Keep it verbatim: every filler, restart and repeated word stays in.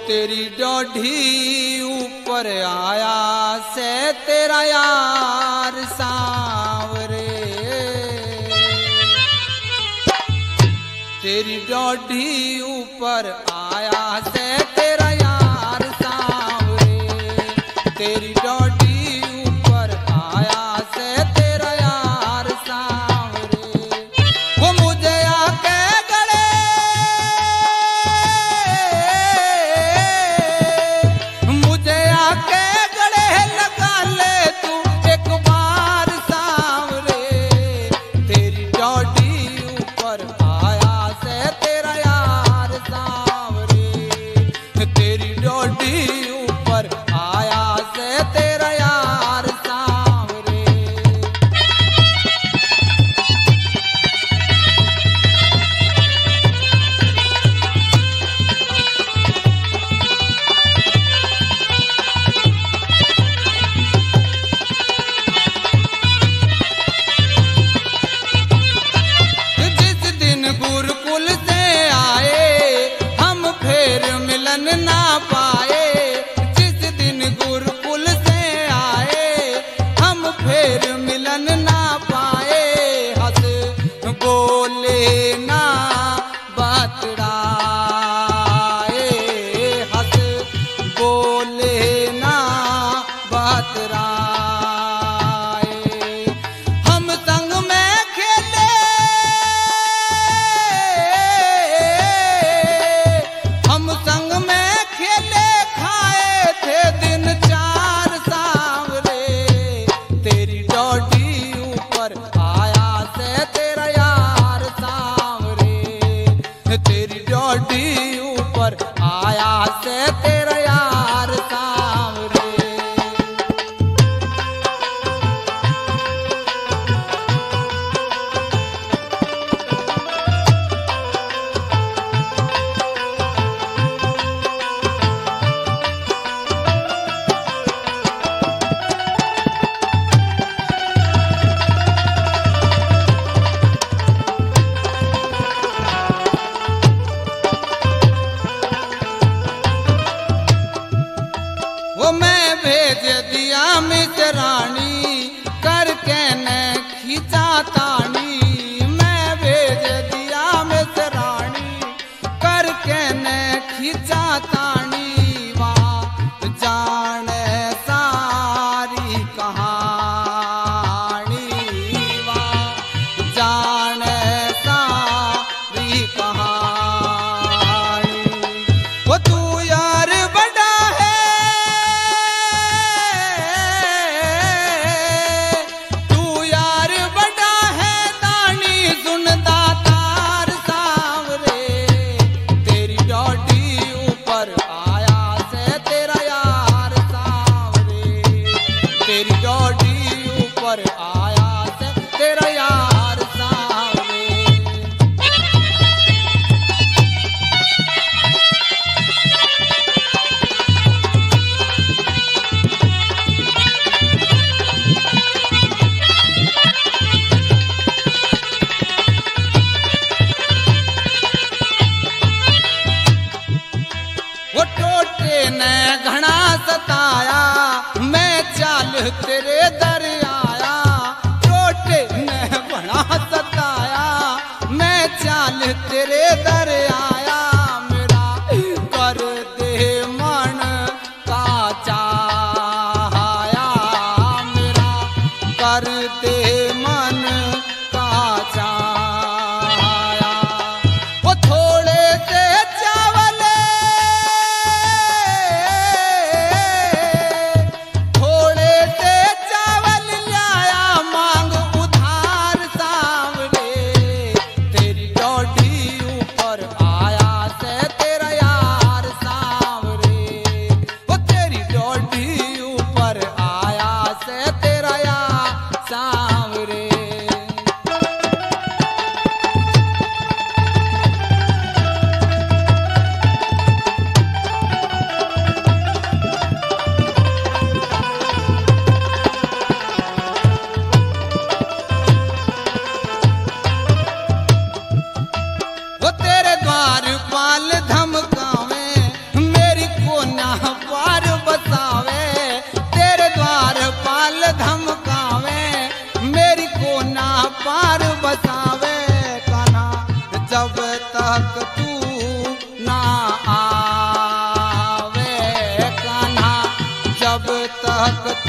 तेरी डोढ़ी ऊपर आया से तेरा यार सांवरे, तेरी डोढ़ी ऊपर आया से तेरा यार सांवरे, तेरी डोढ़ी ऊपर आया से तेरा यार सांवरे। वो मुझे आके गले मुझे आके गले लगा ले तू एक बार सांवरे, तेरी डोढ़ी ऊपर आया से तेरा यार सांवरे, तेरी डोढ़ी ऊपर आया से तेरा यार सांवरे। जिस दिन गुरुकुल से आए हम फिर मिलन ना पाए, जिस दिन गुरुकुल से आए हम फिर मिलन ना पाए, हंस बोले ना बतराए, हंस बोले ना बतराए। हम संग में खेले हम संग में खेले खाए थे दिन चार सांवरे, तेरी डोढ़ी ऊपर आया से तेरा यार सांवरे, तेरी डोढ़ी ऊपर आया से तेरा यार सांवरे। वो मैं भेज दिया मिसरानी करके न खींचा तानी, मैं भेज दिया मिसरानी करके न खींचा तानी, वहाँ जाने सारी कहानी, वहाँ जाने सारी कहानी। वो तू यार बड़ा है तू यार बड़ा है दानी सुन दातार सांवरे, तेरी डोढ़ी ऊपर आया से तेरा यार सांवरे, तेरी डोढ़ी ऊपर आया से तेरा यार सांवरे। वो टोटे ने घना सताया मैं चाल तेरे दर आया, टोटे ने घना सताया मैं चाल तेरे दर आया, मेरा कर दे मन का चाहया, मेरा कर दे मन का चाहया। वो थोड़े से चावल थोड़े से चावल लाया मांग उधार सांवरे, तेरी डोढ़ी ऊपर आया से तेरा यार सांवरे, वो तेरी डोढ़ी ऊपर आया से तेरा यार सांवरे। पार बसावे कान्हा, जब तक तू ना आवे कान्हा, जब तक